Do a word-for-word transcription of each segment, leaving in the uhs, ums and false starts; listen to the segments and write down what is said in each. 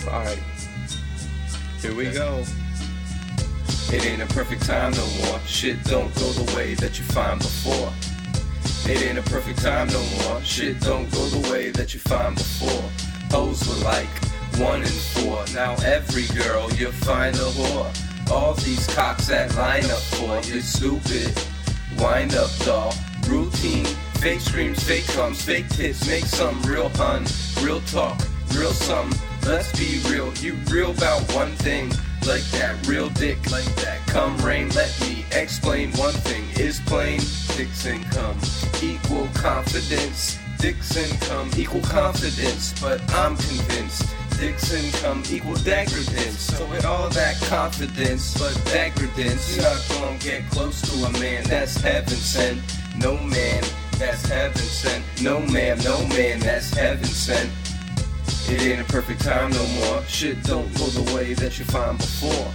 Alright, here we go. It ain't a perfect time no more. Shit don't go the way that you find before. It ain't a perfect time no more. Shit don't go the way that you find before. Hoes were like one in four. Now every girl you find a whore. All these cocks that line up for you stupid. Wind up doll. Routine. Fake screams, fake comes, fake tits. Make some real pun. Real talk. Real some. Let's be real. You real about one thing. Like that real dick. Like that. Come rain. Let me explain one thing. Is plain. Dicks income. Equal confidence. Dicks income. Equal confidence. But I'm convinced. Dicks income equal degradance. So with all that confidence, but degradance, you're not gonna get close to a man that's heaven sent. No man that's heaven sent. No man, no man that's heaven sent. It ain't a perfect time no more. Shit don't go the way that you find before.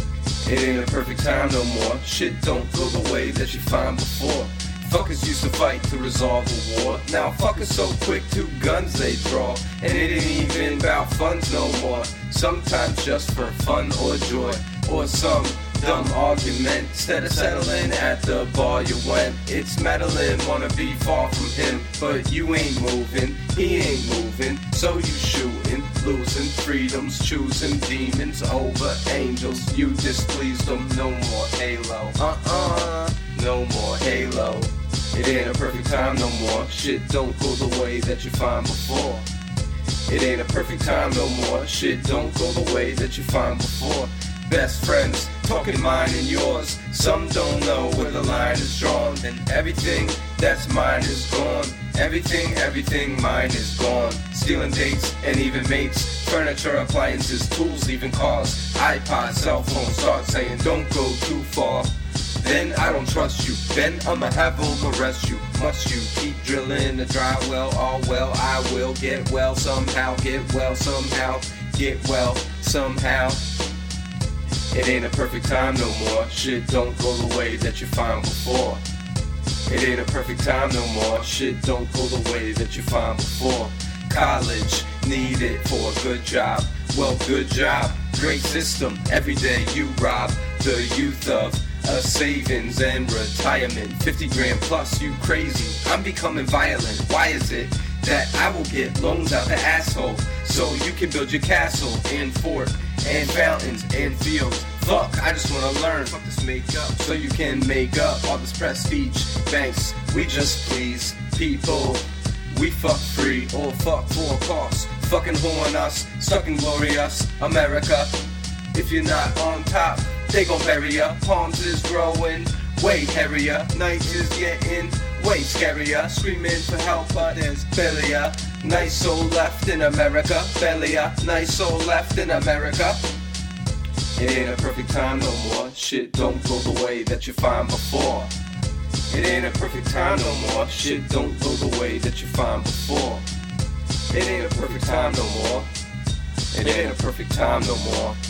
It ain't a perfect time no more. Shit don't go the way that you find before. Fuckers used to fight to resolve a war. Now fuckers so quick, two guns they draw. And it ain't even about funds no more. Sometimes just for fun or joy. Or some dumb argument. Instead of settling at the bar you went. It's meddling, wanna be far from him. But you ain't moving, he ain't moving. So you shooting, losing freedoms. Choosing demons over angels. You displeased them, no more Halo. Uh-uh, no more Halo. It ain't a perfect time no more. Shit don't go the way that you find before. It ain't a perfect time no more. Shit don't go the way that you find before. Best friends, talking mine and yours. Some don't know where the line is drawn. And everything that's mine is gone. Everything, everything mine is gone. Stealing dates and even mates. Furniture, appliances, tools, even cars. iPod, cell phone, start saying don't go too far. Then I don't trust you. Then I'ma have them arrest you. Must you keep drilling the dry well? All well, I will get well somehow. Get well somehow. Get well somehow. It ain't a perfect time no more. Shit don't go the way that you find before. It ain't a perfect time no more. Shit don't go the way that you find before. College, need it for a good job. Well, good job, great system. Every day you rob the youth of a savings and retirement. Fifty grand plus, you crazy. I'm becoming violent. Why is it that I will get loans out the asshole so you can build your castle and fort and fountains and fields? Fuck, I just wanna learn. Fuck this makeup so you can make up all this prestige. Banks, we just please people. We fuck free or fuck for a cost. Fucking horn us, stuck in glorious America. If you're not on top, they gon' bury ya. Palms is growing way hairier. Night is getting way scarier. Screaming for help, but there's barely a nice soul left in America. Barely a nice soul left in America. It ain't a perfect time no more. Shit don't go the way that you find before. It ain't a perfect time no more. Shit don't go the way that you find before. It ain't a perfect time no more. It ain't a perfect time no more.